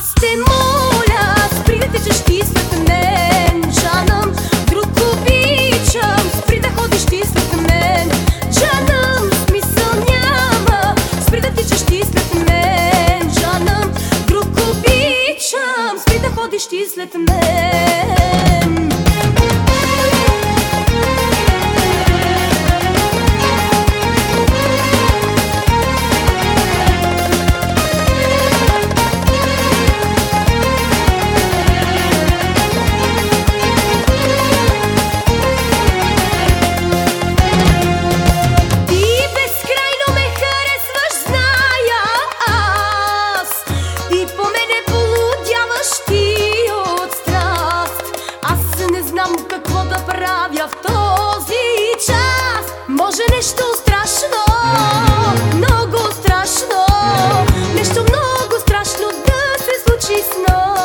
Аз те моля, спри да тичаш ти след мен, Джанъм, друг обичам, спри да ходиш ти след мен, Джанъм, смисъл няма, спри да тичаш ти след мен, Джанъм, друг обичам, спри да ходиш ти след мен. Какво да правя в този час? Може нещо страшно, много страшно, нещо много страшно да се случи с нас.